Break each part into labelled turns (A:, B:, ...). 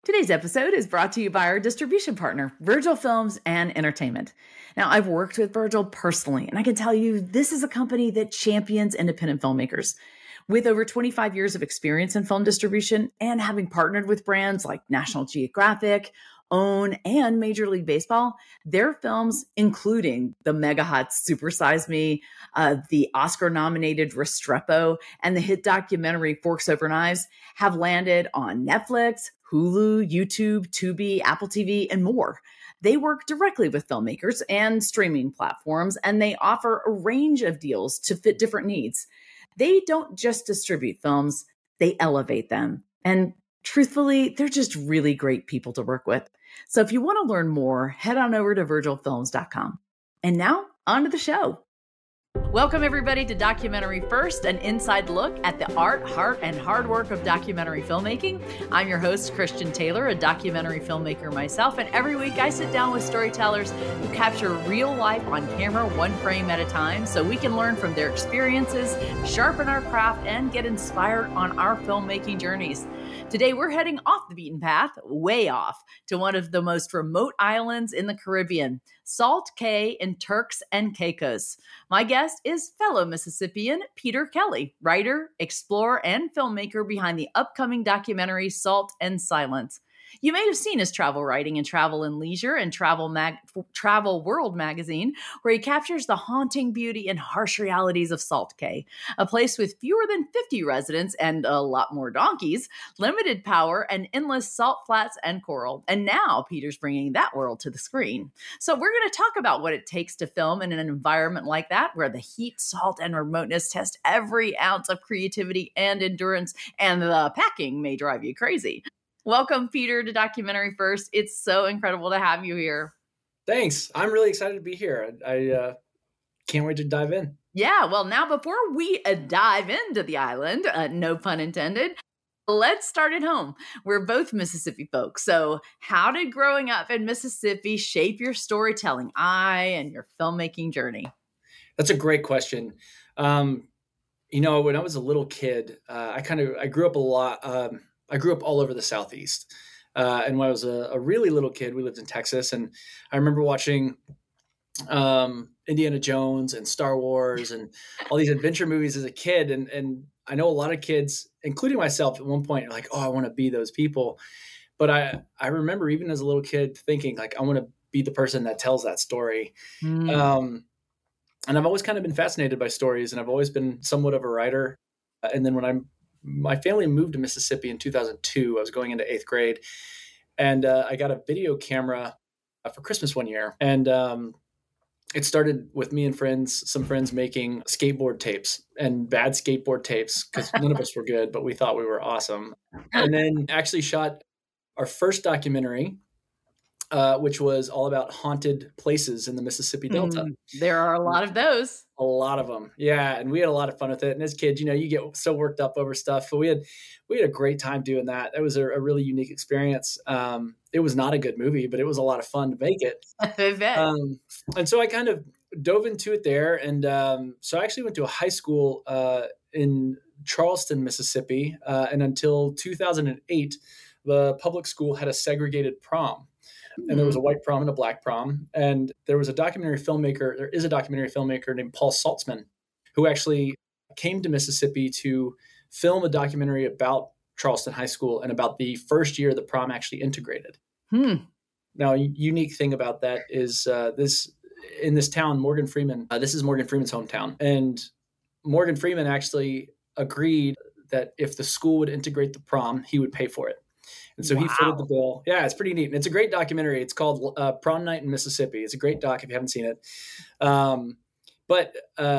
A: Today's episode is brought to you by our distribution partner, Virgil Films and Entertainment. Now, I've worked with Virgil personally, and I can tell you this is a company that champions independent filmmakers. With over 25 years of experience in film distribution and having partnered with brands like National Geographic, OWN, and Major League Baseball, their films, including the mega hot Super Size Me, the Oscar-nominated Restrepo, and the hit documentary Forks Over Knives, have landed on Netflix, Hulu, YouTube, Tubi, Apple TV, and more. They work directly with filmmakers and streaming platforms, and they offer a range of deals to fit different needs. They don't just distribute films, they elevate them. And truthfully, they're just really great people to work with. So if you want to learn more, head on over to virgilfilms.com. And now, on to the show. Welcome, everybody, to Documentary First, an inside look at the art, heart, and hard work of documentary filmmaking. I'm your host, Christian Taylor, a documentary filmmaker myself, and every week I sit down with storytellers who capture real life on camera, one frame at a time, so we can learn from their experiences, sharpen our craft, and get inspired on our filmmaking journeys. Today, we're heading off the beaten path, way off, to one of the most remote islands in the Caribbean, Salt Cay in Turks and Caicos. My guest is fellow Mississippian Peter Kelly, writer, explorer, and filmmaker behind the upcoming documentary Salt and Silence. You may have seen his travel writing in Travel and Leisure and Travel World magazine, where he captures the haunting beauty and harsh realities of Salt Cay, a place with fewer than 50 residents and a lot more donkeys, limited power, and endless salt flats and coral. And now Peter's bringing that world to the screen. So we're going to talk about what it takes to film in an environment like that, where the heat, salt, and remoteness test every ounce of creativity and endurance, and the packing may drive you crazy. Welcome, Peter, to Documentary First. It's so incredible to have you here.
B: Thanks. I'm really excited to be here. I can't wait to dive in.
A: Yeah, well, now before we dive into the island, no pun intended, let's start at home. We're both Mississippi folks. So how did growing up in Mississippi shape your storytelling eye and your filmmaking journey?
B: That's a great question. When I was a little kid, I grew up a lot. I grew up all over the Southeast. And when I was a really little kid, we lived in Texas. And I remember watching Indiana Jones and Star Wars and all these adventure movies as a kid. And I know a lot of kids, including myself at one point, are like, oh, I want to be those people. But I remember even as a little kid thinking, like, I want to be the person that tells that story. And I've always kind of been fascinated by stories, and I've always been somewhat of a writer. And then when my family moved to Mississippi in 2002. I was going into 8th grade, and I got a video camera for Christmas one year. And it started with me and some friends making skateboard tapes, and bad skateboard tapes, because none of us were good, but we thought we were awesome. And then actually shot our first documentary, which was all about haunted places in the Mississippi Delta.
A: There are a lot of those.
B: A lot of them. Yeah. And we had a lot of fun with it. And as kids, you get so worked up over stuff, but we had a great time doing that. It was a really unique experience. It was not a good movie, but it was a lot of fun to make it. And so I kind of dove into it there. And so I actually went to a high school in Charleston, Mississippi. And until 2008, the public school had a segregated prom. And there was a white prom and a black prom. And there is a documentary filmmaker named Paul Saltzman, who actually came to Mississippi to film a documentary about Charleston High School and about the first year the prom actually integrated. Now, a unique thing about that is in this town, Morgan Freeman, this is Morgan Freeman's hometown. And Morgan Freeman actually agreed that if the school would integrate the prom, he would pay for it. And so he footed the bill. Yeah, it's pretty neat. And it's a great documentary. It's called Prom Night in Mississippi. It's a great doc if you haven't seen it. But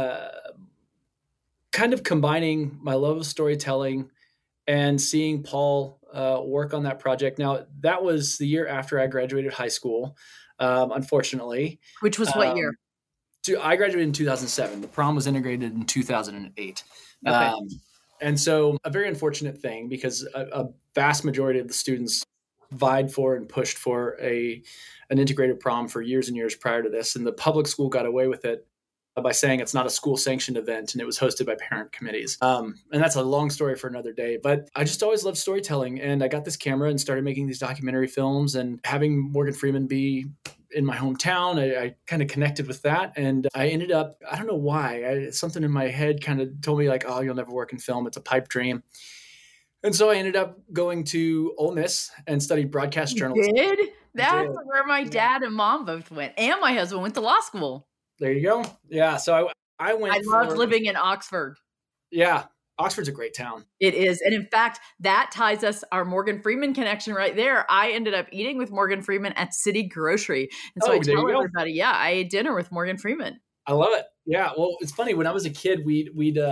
B: kind of combining my love of storytelling and seeing Paul work on that project. Now, that was the year after I graduated high school, unfortunately.
A: Which was what year?
B: I graduated in 2007. The prom was integrated in 2008.
A: Okay.
B: And so a very unfortunate thing, because a vast majority of the students vied for and pushed for an integrated prom for years and years prior to this. And the public school got away with it by saying it's not a school sanctioned event and it was hosted by parent committees. And that's a long story for another day, but I just always loved storytelling. And I got this camera and started making these documentary films, and having Morgan Freeman be in my hometown, I kind of connected with that. And I ended up, I don't know why, something in my head kind of told me like, oh, you'll never work in film. It's a pipe dream. And so I ended up going to Ole Miss and studied broadcast journalism.
A: You did? That's where my dad and mom both went. And my husband went to law school.
B: There you go. Yeah. So I went.
A: I loved living in Oxford.
B: Yeah. Oxford's a great town.
A: It is. And in fact, that ties us, our Morgan Freeman connection right there. I ended up eating with Morgan Freeman at City Grocery. And so I tell everybody, yeah, I ate dinner with Morgan Freeman.
B: I love it. Yeah. Well, it's funny. When I was a kid, we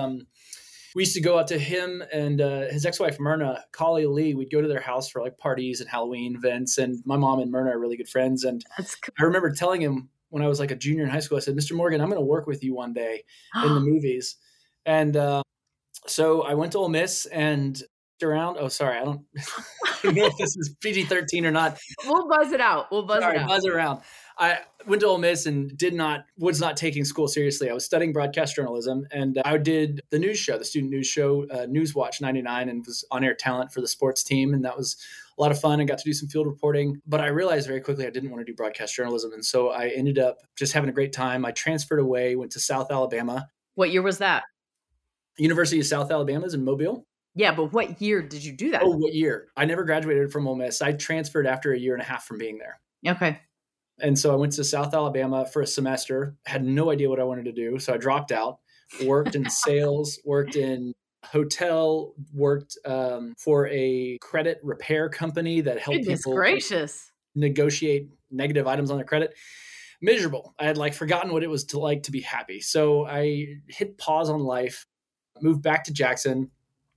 B: used to go out to him and his ex-wife, Myrna, Kali Lee. We'd go to their house for like parties and Halloween events. And my mom and Myrna are really good friends. And
A: That's cool.
B: I remember telling him when I was like a junior in high school, I said, Mr. Morgan, I'm going to work with you one day in the movies. And so I went to Ole Miss and around. Oh, sorry. I don't know if this is PG-13 or not.
A: We'll buzz it out. We'll buzz it out.
B: Buzz it around. I went to Ole Miss and was not taking school seriously. I was studying broadcast journalism, and I did the news show, the student news show, Newswatch 99, and was on-air talent for the sports team. And that was a lot of fun and got to do some field reporting. But I realized very quickly I didn't want to do broadcast journalism. And so I ended up just having a great time. I transferred away, went to South Alabama.
A: What year was that?
B: University of South Alabama is in Mobile.
A: Yeah, but what year did you do that?
B: Oh, what year? I never graduated from Ole Miss. I transferred after a year and a half from being there.
A: Okay.
B: And so I went to South Alabama for a semester, had no idea what I wanted to do. So I dropped out, worked in sales, worked in hotel, worked for a credit repair company that helped people negotiate negative items on their credit. Miserable. I had like forgotten what it was like to be happy. So I hit pause on life, moved back to Jackson,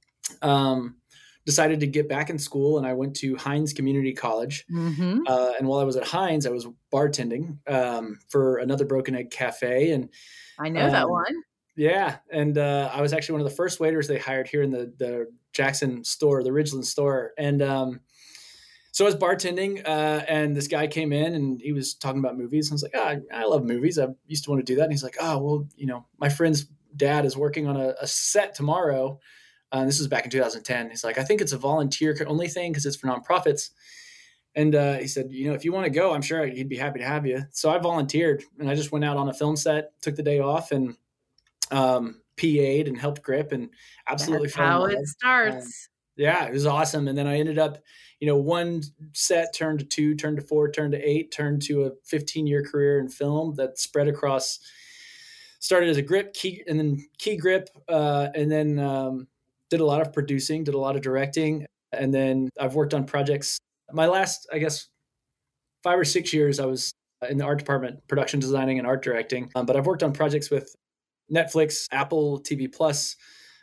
B: decided to get back in school, and I went to Hines Community College.
A: Mm-hmm.
B: And while I was at Hines, I was bartending for another Broken Egg Cafe. And
A: I know that one.
B: Yeah. And I was actually one of the first waiters they hired here in the Jackson store, the Ridgeland store. And so I was bartending, and this guy came in and he was talking about movies. I was like, I love movies. I used to want to do that. And he's like, oh, well, my friend's dad is working on a set tomorrow. This was back in 2010. He's like, I think it's a volunteer only thing because it's for nonprofits. And he said, if you want to go, I'm sure he'd be happy to have you. So I volunteered, and I just went out on a film set, took the day off, and PA'd and helped grip, and absolutely
A: That's how it starts.
B: Yeah, it was awesome. And then I ended up, one set turned to 2, turned to 4, turned to 8, turned to a 15-year career in film that spread across. Started as a grip, key grip, and then did a lot of producing, did a lot of directing, and then I've worked on projects. My last, 5 or 6 years, I was in the art department, production designing and art directing. But I've worked on projects with Netflix, Apple TV Plus,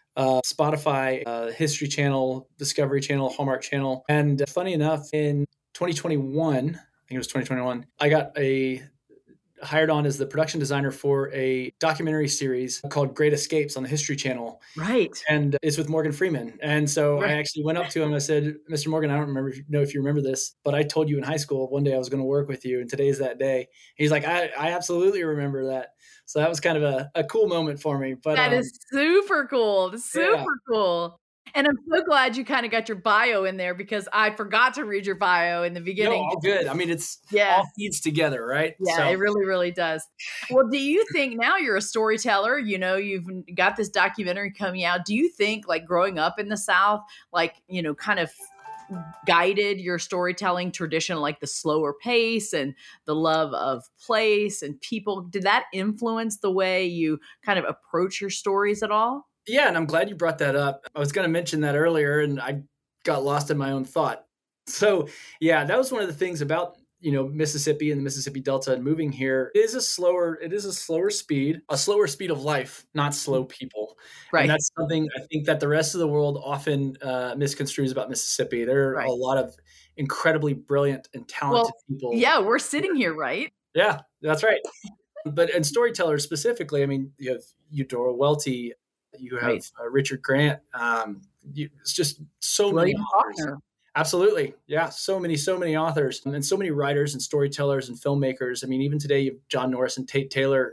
B: Spotify, History Channel, Discovery Channel, Hallmark Channel. And funny enough, in 2021, I think it was 2021, I got hired on as the production designer for a documentary series called Great Escapes on the History Channel.
A: Right.
B: And it's with Morgan Freeman. And so I actually went up to him. I said, Mr. Morgan, I don't know if you remember this, but I told you in high school one day I was going to work with you, and today's that day. He's like, I absolutely remember that. So that was kind of a cool moment for me. But
A: that is super cool. Super cool. And I'm so glad you kind of got your bio in there, because I forgot to read your bio in the beginning.
B: No, all good. I mean, it's all feeds together, right?
A: Yeah, it really, really does. Well, do you think now you're a storyteller, you've got this documentary coming out. Do you think like growing up in the South, kind of guided your storytelling tradition, like the slower pace and the love of place and people? Did that influence the way you kind of approach your stories at all?
B: Yeah, and I'm glad you brought that up. I was going to mention that earlier, and I got lost in my own thought. So, yeah, that was one of the things about, Mississippi and the Mississippi Delta and moving here. It is a slower speed of life, not slow people.
A: Right.
B: And that's something I think that the rest of the world often misconstrues about Mississippi. There are a lot of incredibly brilliant and talented people.
A: Yeah, we're sitting here, right?
B: Yeah, that's right. And storytellers specifically, I mean, you have Eudora Welty, you have Richard Grant. It's just so many authors. Absolutely. Yeah. So many authors and so many writers and storytellers and filmmakers. I mean, even today, you have John Norris and Tate Taylor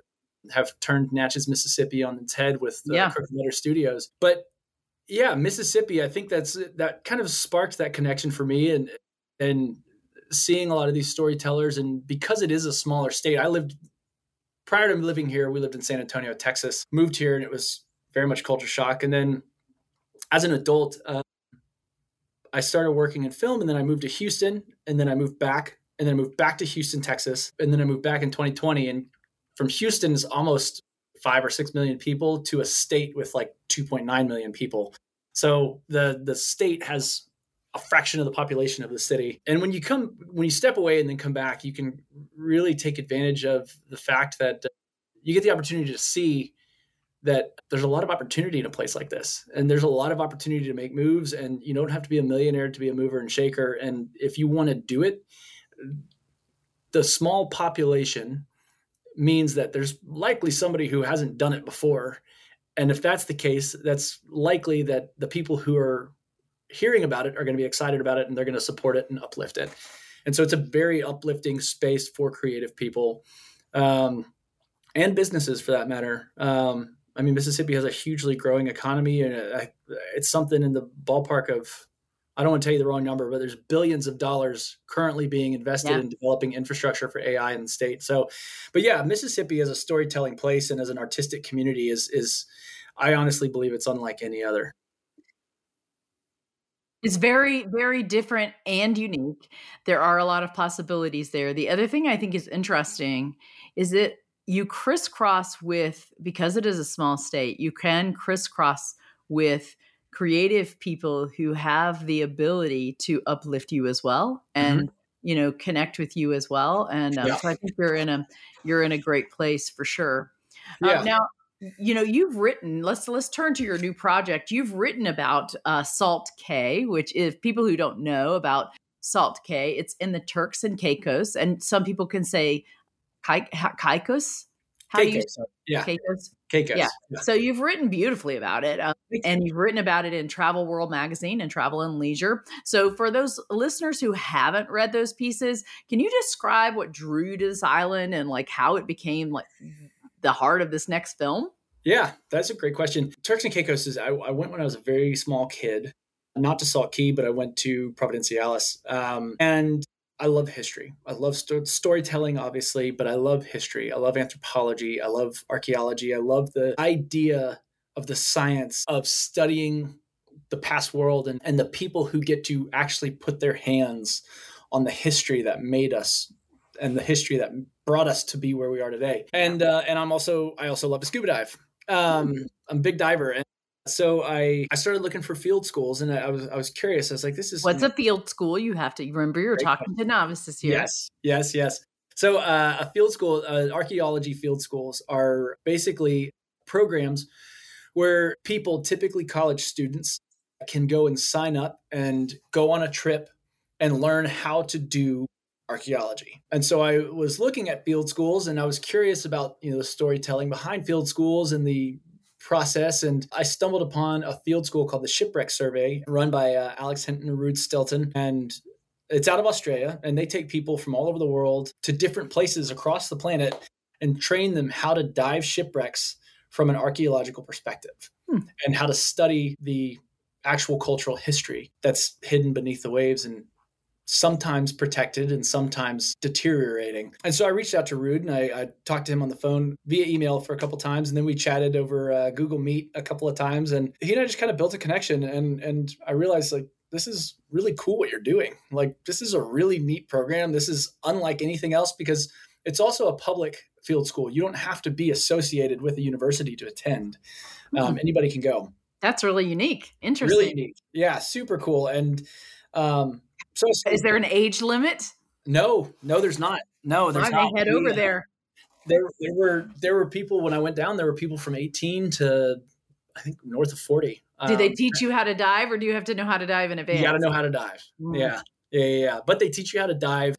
B: have turned Natchez, Mississippi on its head with
A: Yeah.
B: Crooked Letter Studios. But yeah, Mississippi, I think that kind of sparked that connection for me, and seeing a lot of these storytellers. And because it is a smaller state, prior to living here, we lived in San Antonio, Texas, moved here, and it was very much culture shock. And then as an adult, I started working in film, and then I moved to Houston, and then I moved back, and then I moved back to Houston, Texas, and then I moved back in 2020. And from Houston is almost 5 or 6 million people to a state with like 2.9 million people. So the state has a fraction of the population of the city. And when you step away and then come back, you can really take advantage of the fact that you get the opportunity to see that there's a lot of opportunity in a place like this. And there's a lot of opportunity to make moves, and you don't have to be a millionaire to be a mover and shaker. And if you want to do it, the small population means that there's likely somebody who hasn't done it before. And if that's the case, that's likely that the people who are hearing about it are going to be excited about it, and they're going to support it and uplift it. And so it's a very uplifting space for creative people, and businesses for that matter. I mean, Mississippi has a hugely growing economy, and it's something in the ballpark of, I don't want to tell you the wrong number, but there's billions of dollars currently being invested in developing infrastructure for AI in the state. So, but yeah, Mississippi as a storytelling place and as an artistic community is I honestly believe it's unlike any other.
A: It's very, very different and unique. There are a lot of possibilities there. The other thing I think is interesting is that you crisscross with, because it is a small state, you can crisscross with creative people who have the ability to uplift you as well, and connect with you as well. And so I think you're in a great place for sure. Now, you've written, let's turn to your new project. You've written about Salt Cay, which, if people who don't know about Salt Cay, it's in the Turks and Caicos, and some people can say Caicos. How do you say Caicos?
B: Caicos.
A: Yeah. So you've written beautifully about it, and you've written about it in Travel World Magazine and Travel and Leisure. So for those listeners who haven't read those pieces, can you describe what drew you to this island and like how it became like the heart of this next film?
B: Yeah, that's a great question. Turks and Caicos I went when I was a very small kid, not to Salt Cay, but I went to Providenciales. And I love history. I love storytelling, obviously, but I love history. I love anthropology. I love archaeology. I love the idea of the science of studying the past world and the people who get to actually put their hands on the history that made us and the history that brought us to be where we are today. And I also love to scuba dive. I'm a big diver. And so I started looking for field schools, and I was curious. I was like, this is...
A: What's a field school? You have to remember you're talking to novices here.
B: Yes. So a field school, archaeology field schools are basically programs where people, typically college students, can go and sign up and go on a trip and learn how to do archaeology. And so I was looking at field schools, and I was curious about, the storytelling behind field schools and the process. And I stumbled upon a field school called the Shipwreck Survey, run by Alex Hinton and Ruud Stilton. And it's out of Australia, and they take people from all over the world to different places across the planet and train them how to dive shipwrecks from an archaeological perspective and how to study the actual cultural history that's hidden beneath the waves and sometimes protected and sometimes deteriorating. And so I reached out to Ruud, and I talked to him on the phone via email for a couple of times. And then we chatted over Google Meet a couple of times, and he and I just kind of built a connection. And I realized, like, this is really cool what you're doing. Like, this is a really neat program. This is unlike anything else because it's also a public field school. You don't have to be associated with a university to attend. Anybody can go.
A: That's really unique. Interesting.
B: Really unique. Yeah, super cool. And so
A: is there an age limit?
B: No, there's not. No, there's not.
A: Head over there.
B: There were people when I went down. There were people from 18 to I think north of 40.
A: Do they teach you how to dive, or do you have to know how to dive in advance?
B: You got to know how to dive. Yeah. But they teach you how to dive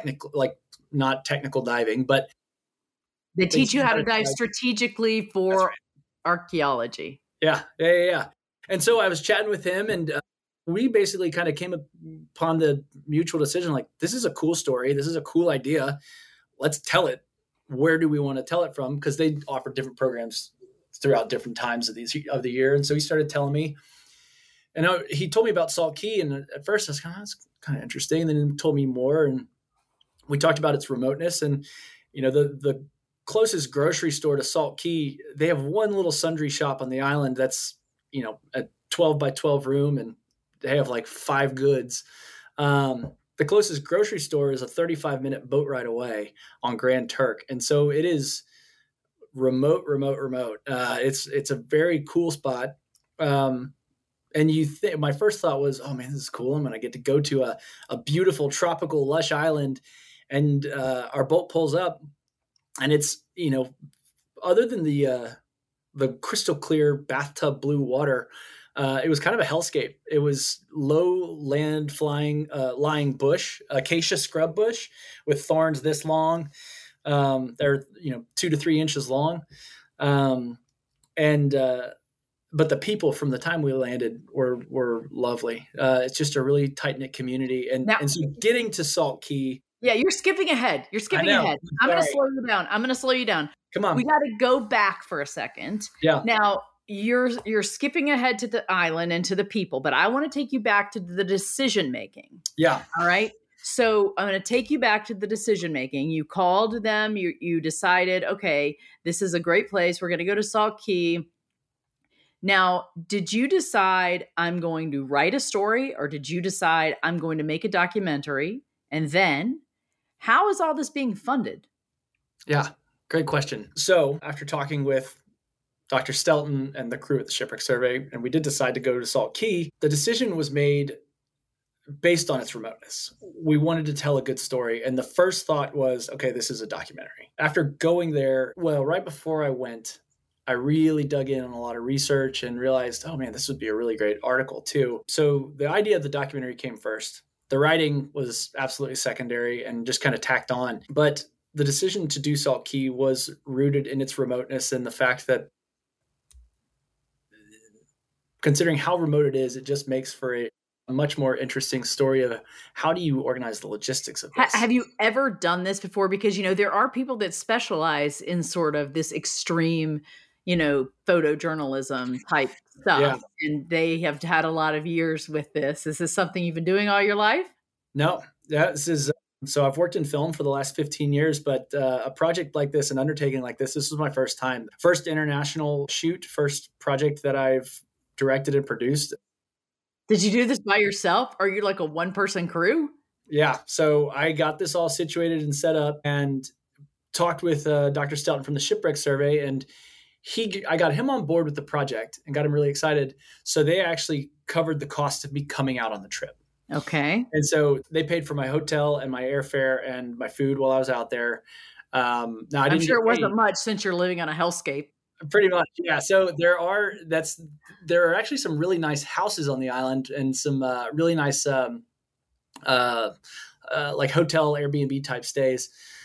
B: not technical diving, but
A: they teach you how to dive strategically for archaeology.
B: Yeah. And so I was chatting with him, and we basically kind of came upon the mutual decision, like, this is a cool story. This is a cool idea. Let's tell it. where do we want to tell it from? Because they offer different programs throughout different times of the year. And so he started telling me, and he told me about Salt Key. And at first I was that's kind of interesting. And then he told me more, and we talked about its remoteness. And, the closest grocery store to Salt Key, they have one little sundry shop on the island that's, a 12 by 12 room, and they have like 5 goods. The closest grocery store is a 35-minute boat ride away on Grand Turk. And so it is remote. It's a very cool spot. And my first thought was, oh man, this is cool. I'm going to get to go to a beautiful tropical lush island. And our boat pulls up, and it's, other than the crystal clear bathtub blue water, it was kind of a hellscape. It was low lying bush, acacia scrub bush with thorns this long. They're 2 to 3 inches long. But the people from the time we landed were lovely. It's just a really tight knit community. And so getting to Salt Key.
A: Yeah, you're skipping ahead. I'm going to slow you down. Come on. We got to go back for a second.
B: Yeah.
A: Now, you're skipping ahead to the island and to the people, but I want to take you back to the decision making.
B: Yeah.
A: All right. So I'm going to take you back to the decision making. You called them. You decided, okay, this is a great place. We're going to go to Salt Key. Now, did you decide I'm going to write a story, or did you decide I'm going to make a documentary? And then, how is all this being funded?
B: Yeah, great question. So after talking with Dr. Stelton and the crew at the Shipwreck Survey, and we did decide to go to Salt Key, the decision was made based on its remoteness. We wanted to tell a good story. And the first thought was, okay, this is a documentary. After going there, right before I went, I really dug in on a lot of research and realized, oh man, this would be a really great article too. So the idea of the documentary came first. The writing was absolutely secondary and just kind of tacked on. But the decision to do Salt Key was rooted in its remoteness and the fact that, considering how remote it is, it just makes for a much more interesting story of how do you organize the logistics of this.
A: Have you ever done this before? Because, there are people that specialize in sort of this extreme, photojournalism type stuff. Yeah. And they have had a lot of years with this. Is this something you've been doing all your life?
B: No, so I've worked in film for the last 15 years, but a project like this, an undertaking like this was my first time. First international shoot, first project that I've directed and produced.
A: Did you do this by yourself? Or are you like a one-person crew?
B: Yeah. So I got this all situated and set up and talked with Dr. Stelton from the Shipwreck Survey, and I got him on board with the project and got him really excited. So they actually covered the cost of me coming out on the trip.
A: Okay.
B: And so they paid for my hotel and my airfare and my food while I was out there. Now
A: I'm sure it wasn't much since you're living on a hellscape.
B: Pretty much, yeah. So there are actually some really nice houses on the island and some really nice like hotel Airbnb type stays.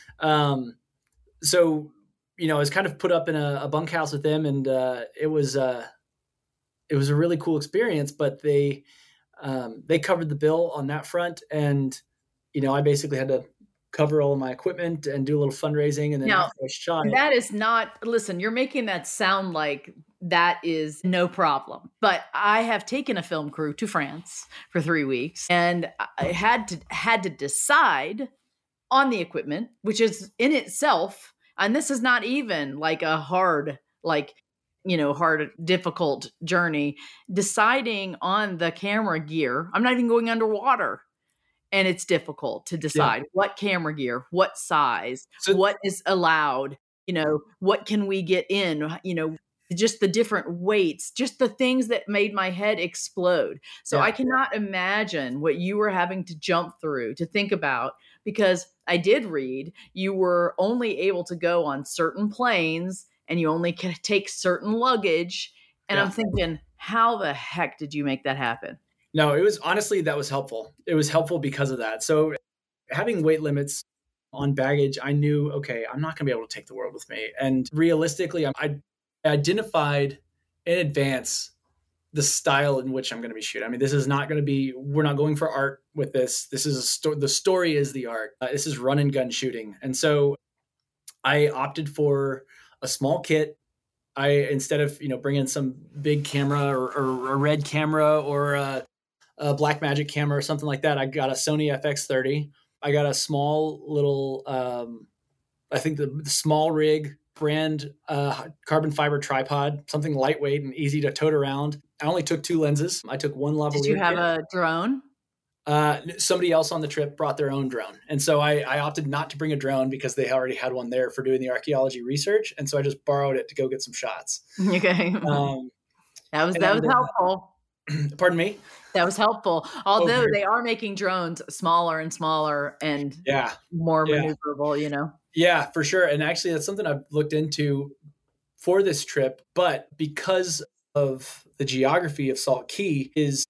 B: So I was kind of put up in a bunkhouse with them, and it was a really cool experience. But they covered the bill on that front, and I basically had to cover all of my equipment and do a little fundraising, and then after I shot it.
A: That is not, listen, you're making that sound like that is no problem. But I have taken a film crew to France for 3 weeks, and I had to decide on the equipment, which is in itself, and this is not even like a hard, difficult journey, deciding on the camera gear. I'm not even going underwater. And it's difficult to decide what camera gear, what size, what is allowed, what can we get in, just the different weights, just the things that made my head explode. So I cannot imagine what you were having to jump through to think about, because I did read you were only able to go on certain planes and you only can take certain luggage. And I'm thinking, how the heck did you make that happen?
B: No, it was honestly, that was helpful. It was helpful because of that. So having weight limits on baggage, I knew, okay, I'm not going to be able to take the world with me. And realistically, I identified in advance the style in which I'm going to be shooting. I mean, this is not going to be, we're not going for art with this. This is the story is the art. This is run and gun shooting. And so I opted for a small kit. Instead of, bringing some big camera or a red camera or a Blackmagic camera or something like that, I got a Sony FX30. I got a small little, I think the small rig brand carbon fiber tripod, something lightweight and easy to tote around. I only took 2 lenses. I took one lavalier.
A: Did you have a drone?
B: Somebody else on the trip brought their own drone. And so I opted not to bring a drone because they already had one there for doing the archaeology research. And so I just borrowed it to go get some shots.
A: Okay. That was helpful.
B: Pardon me?
A: That was helpful. Although they are making drones smaller and smaller and more maneuverable,
B: Yeah, for sure. And actually that's something I've looked into for this trip, but because of the geography of Salt Cay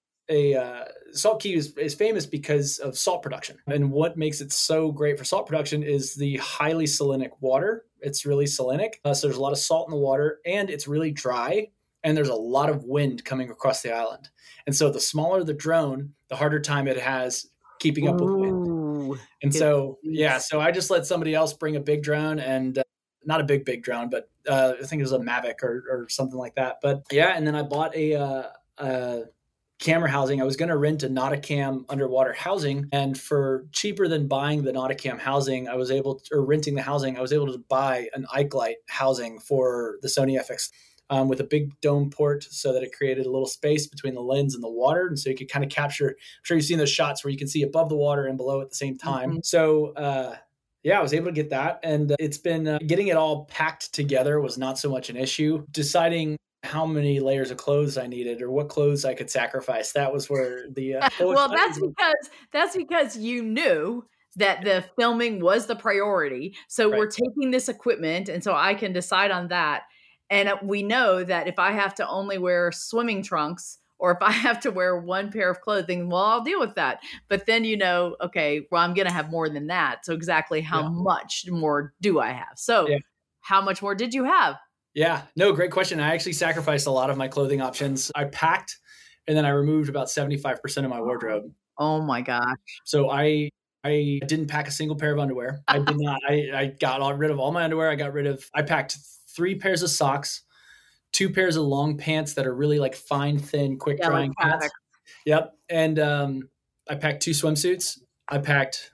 B: Salt Cay is famous because of salt production. And what makes it so great for salt production is the highly salinic water. It's really salinic. So there's a lot of salt in the water and it's really dry. And there's a lot of wind coming across the island. And so the smaller the drone, the harder time it has keeping up with wind. And so I just let somebody else bring a big drone and not a big drone, but I think it was a Mavic or something like that. But yeah, and then I bought a camera housing. I was going to rent a Nauticam underwater housing, and for cheaper than buying the Nauticam housing, renting the housing, I was able to buy an Ikelite housing for the Sony FX with a big dome port so that it created a little space between the lens and the water. And so you could kind of capture, I'm sure you've seen those shots where you can see above the water and below at the same time. Mm-hmm. So, I was able to get that. And it's been getting it all packed together was not so much an issue. Deciding how many layers of clothes I needed or what clothes I could sacrifice. That was where the
A: well, that's because you knew that the filming was the priority. So we're taking this equipment, and so I can decide on that. And we know that if I have to only wear swimming trunks or if I have to wear one pair of clothing, well, I'll deal with that. But then, okay, well, I'm going to have more than that. So exactly how much more do I have? So how much more did you have?
B: Yeah, no, great question. I actually sacrificed a lot of my clothing options. I packed and then I removed about 75% of my wardrobe.
A: Oh my gosh.
B: So I didn't pack a single pair of underwear. I did not. I got rid of all my underwear. I packed 3 pairs of socks, 2 pairs of long pants that are really like fine, thin, quick drying pants. Yep. And I packed 2 swimsuits. I packed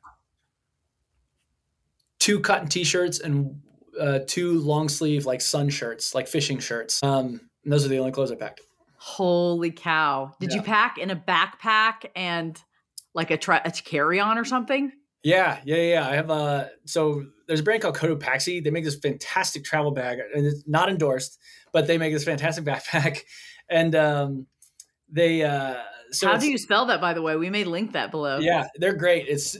B: 2 cotton t-shirts and 2 long sleeve like sun shirts, like fishing shirts. And those are the only clothes I packed.
A: Holy cow. Did you pack in a backpack and like a carry-on or something?
B: Yeah. I have so there's a brand called Cotopaxi. They make this fantastic travel bag, and it's not endorsed, but they make this fantastic backpack. And
A: how do you spell that, by the way? We may link that below.
B: Yeah, they're great. It's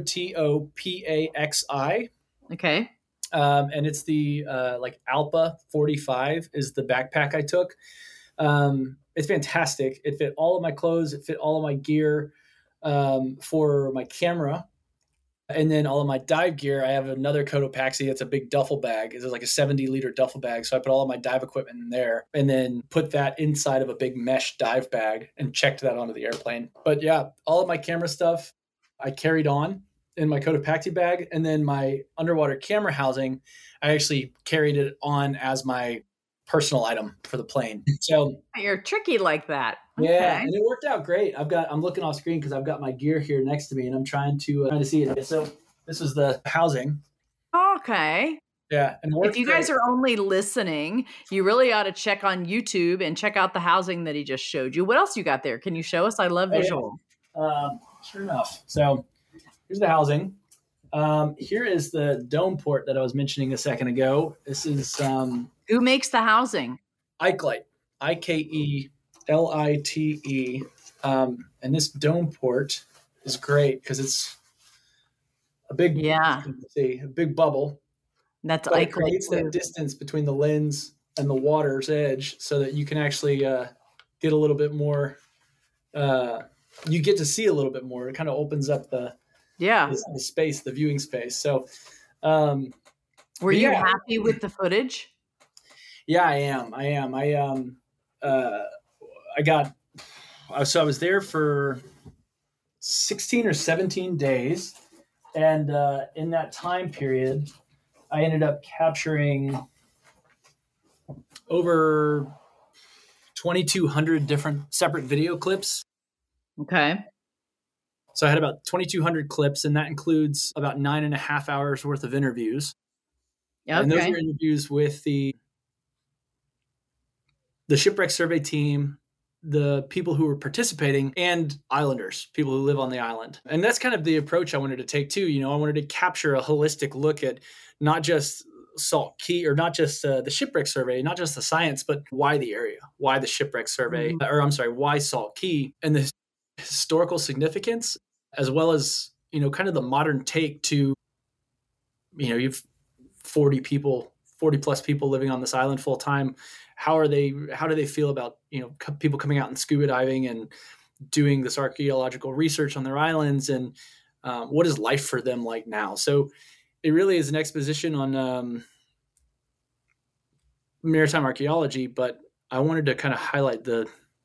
B: Cotopaxi.
A: Okay.
B: And it's the like Alpa 45 is the backpack I took. It's fantastic. It fit all of my clothes. It fit all of my gear for my camera. And then all of my dive gear, I have another Cotopaxi. It's a big duffel bag. It's like a 70-liter duffel bag. So I put all of my dive equipment in there and then put that inside of a big mesh dive bag and checked that onto the airplane. But yeah, all of my camera stuff I carried on in my Cotopaxi bag. And then my underwater camera housing, I actually carried it on as my personal item for the plane. So
A: you're tricky like that.
B: Yeah, and it worked out great. I'm looking off screen because I've got my gear here next to me, and I'm trying to see it. So this is the housing.
A: Okay.
B: Yeah, and
A: if you guys are only listening, you really ought to check on YouTube and check out the housing that he just showed you. What else you got there? Can you show us? I love visual.
B: Sure enough. So here's the housing. Here is the dome port that I was mentioning a second ago. This is
A: who makes the housing?
B: Ikelite. Ikelite. And this dome port is great because it's a big, a big bubble.
A: That's
B: Ikelite. It creates that distance between the lens and the water's edge so that you can actually get a little bit more. You get to see a little bit more. It kind of opens up the space, the viewing space. So,
A: were you happy with the footage?
B: Yeah, I am. I was there for 16 or 17 days. And in that time period, I ended up capturing over 2,200 different separate video clips.
A: Okay.
B: So I had about 2,200 clips, and that includes about 9.5 hours worth of interviews. And those
A: Okay.
B: are interviews with the shipwreck survey team, the people who were participating, and islanders, people who live on the island. And that's kind of the approach I wanted to take too. I wanted to capture a holistic look at not just Salt Key, or not just the shipwreck survey, not just the science, but why the area, why the shipwreck survey, or I'm sorry, why Salt Key, and the historical significance, as well as, kind of the modern take to, you've 40 plus people living on this island full time. How do they feel about, people coming out and scuba diving and doing this archaeological research on their islands, and what is life for them like now? So it really is an exposition on maritime archaeology, but I wanted to kind of highlight the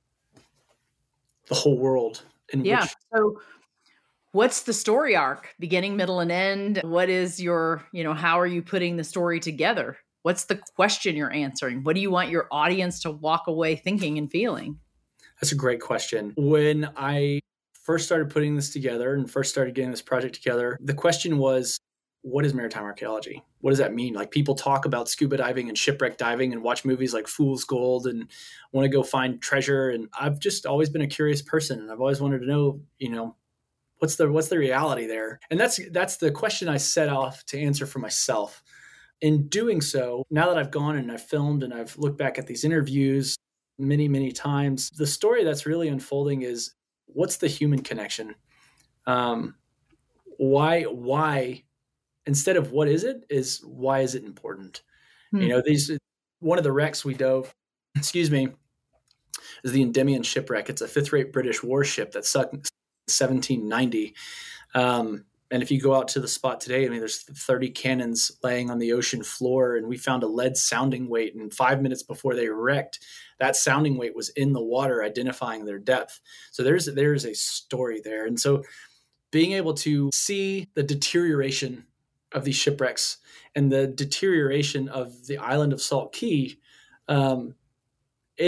B: whole world in which.
A: So what's the story arc, beginning, middle, and end? What is your, how are you putting the story together? What's the question you're answering? What do you want your audience to walk away thinking and feeling?
B: That's a great question. When I first started putting this together and first started getting this project together, the question was, what is maritime archaeology? What does that mean? Like, people talk about scuba diving and shipwreck diving and watch movies like Fool's Gold and want to go find treasure. And I've just always been a curious person, and I've always wanted to know, what's the reality there? And that's the question I set off to answer for myself. In doing so, now that I've gone and I've filmed and I've looked back at these interviews many, many times, the story that's really unfolding is, what's the human connection? Why, instead of what is it, is why is it important? One of the wrecks we dove, is the Endymion shipwreck. It's a fifth-rate British warship that sunk in 1790. And if you go out to the spot today, there's 30 cannons laying on the ocean floor, and we found a lead sounding weight. And 5 minutes before they wrecked, that sounding weight was in the water, identifying their depth. So there's a story there. And so being able to see the deterioration of these shipwrecks and the deterioration of the island of Salt Key, it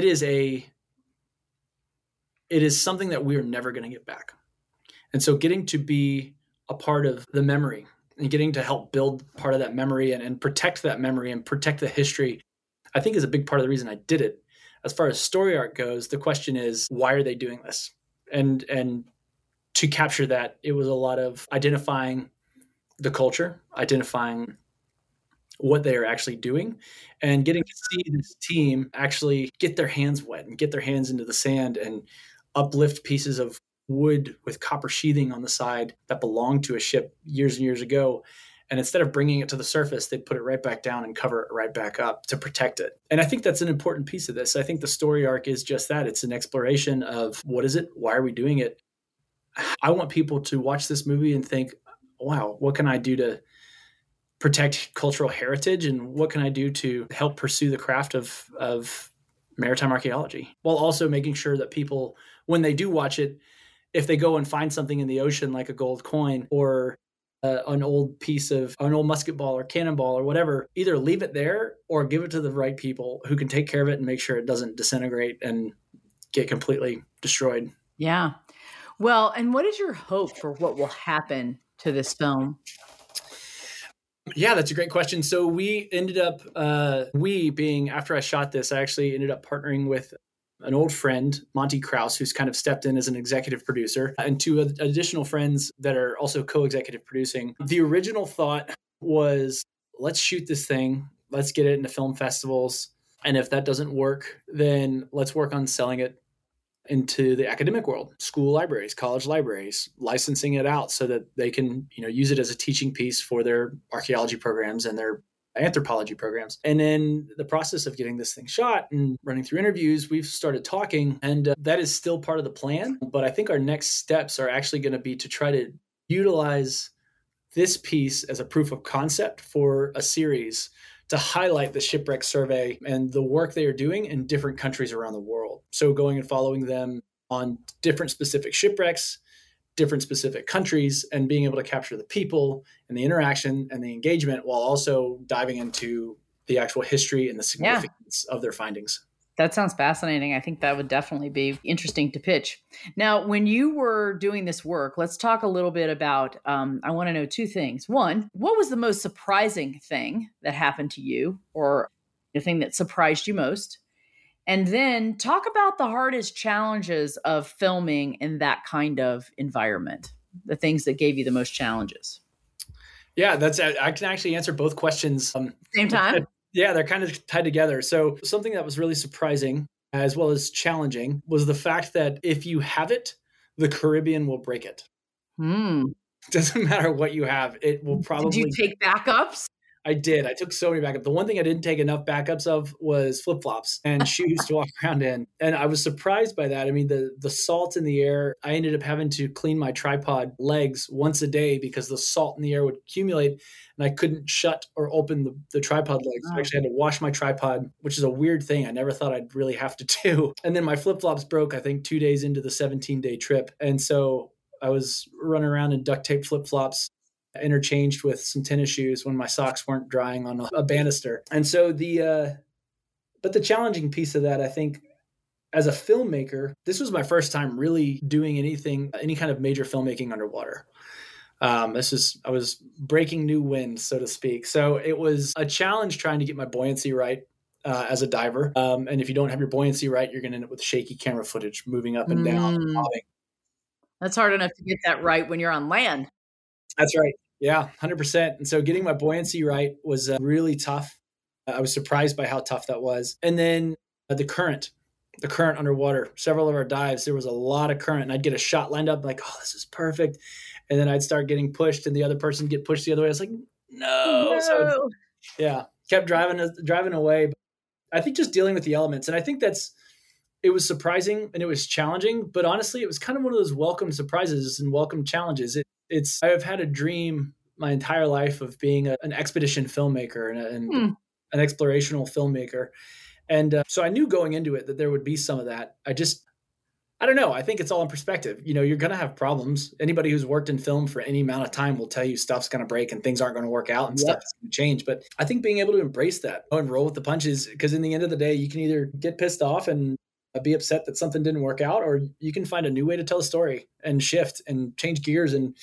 B: is something that we are never going to get back. And so getting to be a part of the memory and getting to help build part of that memory and protect that memory and protect the history, I think is a big part of the reason I did it. As far as story arc goes, the question is, why are they doing this? And to capture that, it was a lot of identifying the culture, identifying what they are actually doing, and getting to see this team actually get their hands wet and get their hands into the sand and uplift pieces of wood with copper sheathing on the side that belonged to a ship years and years ago. And instead of bringing it to the surface, they put it right back down and cover it right back up to protect it. And I think that's an important piece of this. I think the story arc is just that. It's an exploration of, what is it? Why are we doing it? I want people to watch this movie and think, wow, what can I do to protect cultural heritage? And what can I do to help pursue the craft of maritime archaeology? While also making sure that people, when they do watch it, if they go and find something in the ocean like a gold coin or an old musket ball or cannonball or whatever, either leave it there or give it to the right people who can take care of it and make sure it doesn't disintegrate and get completely destroyed.
A: Yeah. Well, and what is your hope for what will happen to this film?
B: Yeah, that's a great question. So we ended up, after I shot this, I actually ended up partnering with an old friend, Monty Krause, who's kind of stepped in as an executive producer, and two additional friends that are also co-executive producing. The original thought was, let's shoot this thing, let's get it into film festivals, and if that doesn't work, then let's work on selling it into the academic world, school libraries, college libraries, licensing it out so that they can, use it as a teaching piece for their archaeology programs and their anthropology programs. And in the process of getting this thing shot and running through interviews, we've started talking, and that is still part of the plan. But I think our next steps are actually going to be to try to utilize this piece as a proof of concept for a series to highlight the shipwreck survey and the work they are doing in different countries around the world. So going and following them on different specific shipwrecks, different specific countries and being able to capture the people and the interaction and the engagement while also diving into the actual history and the significance of their findings.
A: That sounds fascinating. I think that would definitely be interesting to pitch. Now, when you were doing this work, let's talk a little bit about, I want to know two things. One, what was the most surprising thing that happened to you, or the thing that surprised you most? And then talk about the hardest challenges of filming in that kind of environment, the things that gave you the most challenges.
B: Yeah, I can actually answer both questions.
A: Same time?
B: Yeah, they're kind of tied together. So something that was really surprising as well as challenging was the fact that if you have it, the Caribbean will break it. Doesn't matter what you have, it will probably.
A: Did you take backups?
B: I did. I took so many backups. The one thing I didn't take enough backups of was flip-flops and shoes to walk around in. And I was surprised by that. I mean, the salt in the air, I ended up having to clean my tripod legs once a day because the salt in the air would accumulate and I couldn't shut or open the tripod legs. I actually had to wash my tripod, which is a weird thing. I never thought I'd really have to do. And then my flip-flops broke, I think, 2 days into the 17-day trip. And so I was running around in duct tape flip-flops, interchanged with some tennis shoes when my socks weren't drying on a banister. And so but the challenging piece of that, I think, as a filmmaker, this was my first time really doing any kind of major filmmaking underwater. I was breaking new wind, so to speak. So it was a challenge trying to get my buoyancy right as a diver. And if you don't have your buoyancy right, you're going to end up with shaky camera footage moving up and down. And bobbing.
A: That's hard enough to get that right when you're on land.
B: That's right. Yeah, 100%. And so getting my buoyancy right was really tough. I was surprised by how tough that was. And then the current underwater, several of our dives, there was a lot of current and I'd get a shot lined up like, oh, this is perfect. And then I'd start getting pushed and the other person get pushed the other way. I was like, no. So yeah, kept driving away. But I think just dealing with the elements. And I think it was surprising and it was challenging, but honestly, it was kind of one of those welcome surprises and welcome challenges. I've had a dream my entire life of being an expedition filmmaker and an explorational filmmaker. And so I knew going into it that there would be some of that. I don't know. I think it's all in perspective. You know, you're going to have problems. Anybody who's worked in film for any amount of time will tell you stuff's going to break and things aren't going to work out and stuff is going to change. But I think being able to embrace that and roll with the punches, because in the end of the day, you can either get pissed off and be upset that something didn't work out, or you can find a new way to tell a story and shift and change gears. And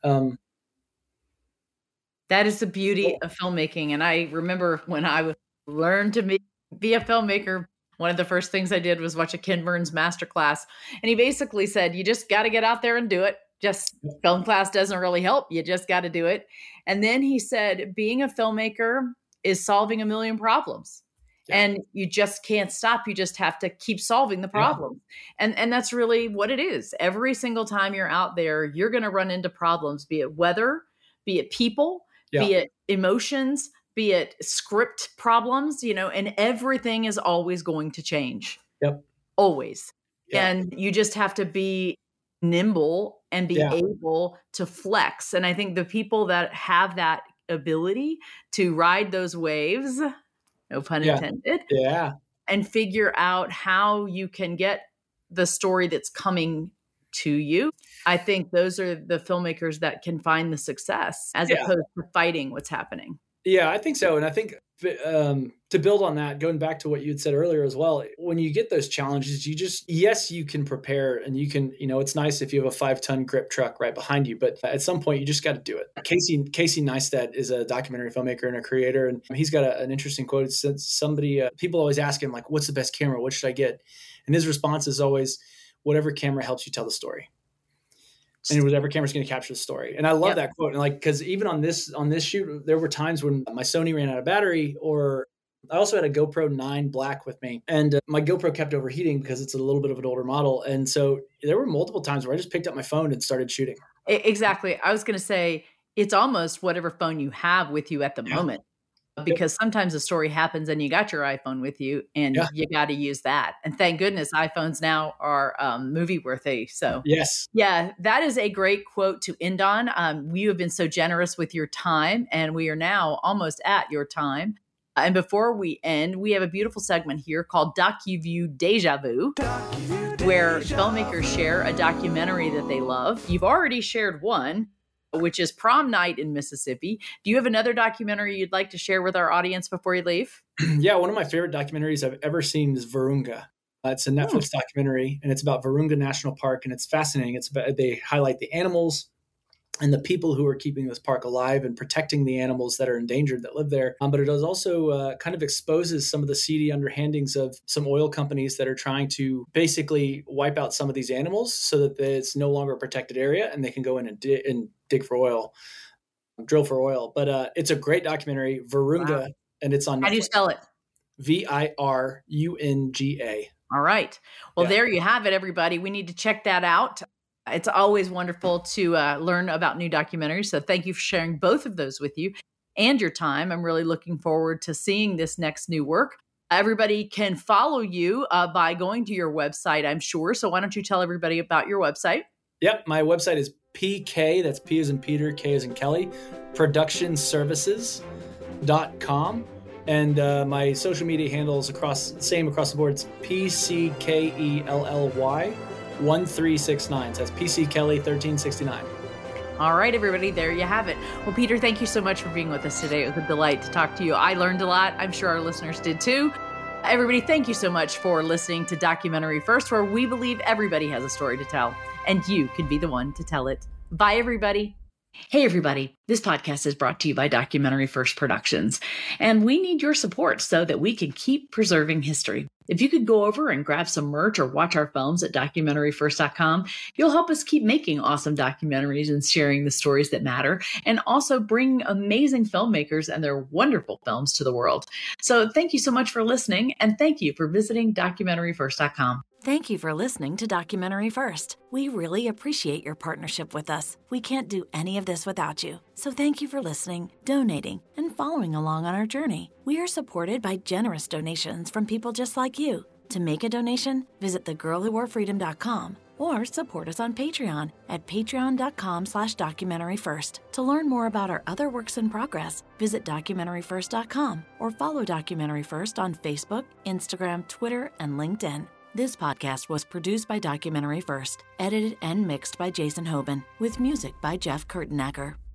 A: that is the beauty of filmmaking. And I remember when I learned to be a filmmaker, one of the first things I did was watch a Ken Burns masterclass. And he basically said, you just got to get out there and do it. Just film class doesn't really help. You just got to do it. And then he said, being a filmmaker is solving a million problems. Yeah. And you just can't stop. You just have to keep solving the problem. Yeah. And that's really what it is. Every single time you're out there, you're going to run into problems, be it weather, be it people, be it emotions, be it script problems, and everything is always going to change.
B: Yep.
A: Always. Yeah. And you just have to be nimble and be able to flex. And I think the people that have that ability to ride those waves, no pun intended.
B: Yeah.
A: And figure out how you can get the story that's coming to you. I think those are the filmmakers that can find the success as opposed to fighting what's happening.
B: Yeah, I think so. And I think to build on that, going back to what you had said earlier as well, when you get those challenges, you can prepare and you can, it's nice if you have a 5-ton grip truck right behind you, but at some point you just got to do it. Casey Neistat is a documentary filmmaker and a creator, and he's got an interesting quote. Since people always ask him, like, what's the best camera? What should I get? And his response is always, whatever camera helps you tell the story. And whatever camera's going to capture the story. And I love that quote. And because even on this shoot, there were times when my Sony ran out of battery, or I also had a GoPro 9 Black with me, and my GoPro kept overheating because it's a little bit of an older model. And so there were multiple times where I just picked up my phone and started shooting.
A: Exactly. I was going to say, it's almost whatever phone you have with you at the moment. Because sometimes a story happens and you got your iPhone with you and you got to use that. And thank goodness iPhones now are movie worthy. So that is a great quote to end on. You have been so generous with your time, and we are now almost at your time. And before we end, we have a beautiful segment here called DocuView Deja Vu, where filmmakers share a documentary that they love. You've already shared one, which is Prom Night in Mississippi. Do you have another documentary you'd like to share with our audience before you leave?
B: Yeah, one of my favorite documentaries I've ever seen is Virunga. It's a Netflix documentary, and it's about Virunga National Park, and it's fascinating. They highlight the animals and the people who are keeping this park alive and protecting the animals that are endangered that live there. But it does also kind of exposes some of the seedy underhandings of some oil companies that are trying to basically wipe out some of these animals so that it's no longer a protected area and they can go in and dig for oil, drill for oil. But it's a great documentary, Virunga, wow. And it's on Netflix.
A: How do you spell it?
B: Virunga.
A: All right. Well, There you have it, everybody. We need to check that out. It's always wonderful to learn about new documentaries. So thank you for sharing both of those with you and your time. I'm really looking forward to seeing this next new work. Everybody can follow you by going to your website, I'm sure. So why don't you tell everybody about your website?
B: Yep. My website is PK, that's P as in Peter, K as in Kelly, productionservices.com. And my social media handles across the board. It's PCKELLY 1369. So that's PC Kelly 1369.
A: All right, everybody, there you have it. Well, Peter, thank you so much for being with us today. It was a delight to talk to you. I learned a lot. I'm sure our listeners did too. Everybody, thank you so much for listening to Documentary First, where we believe everybody has a story to tell, and you can be the one to tell it. Bye, everybody. Hey, everybody. This podcast is brought to you by Documentary First Productions, and we need your support so that we can keep preserving history. If you could go over and grab some merch or watch our films at documentaryfirst.com, you'll help us keep making awesome documentaries and sharing the stories that matter, and also bring amazing filmmakers and their wonderful films to the world. So thank you so much for listening, and thank you for visiting documentaryfirst.com.
C: Thank you for listening to Documentary First. We really appreciate your partnership with us. We can't do any of this without you. So thank you for listening, donating, and following along on our journey. We are supported by generous donations from people just like you. To make a donation, visit thegirlwhoworefreedom.com or support us on Patreon at patreon.com/documentaryfirst. To learn more about our other works in progress, visit documentaryfirst.com or follow Documentary First on Facebook, Instagram, Twitter, and LinkedIn. This podcast was produced by Documentary First, edited and mixed by Jason Hoban, with music by Jeff Kurtenacker.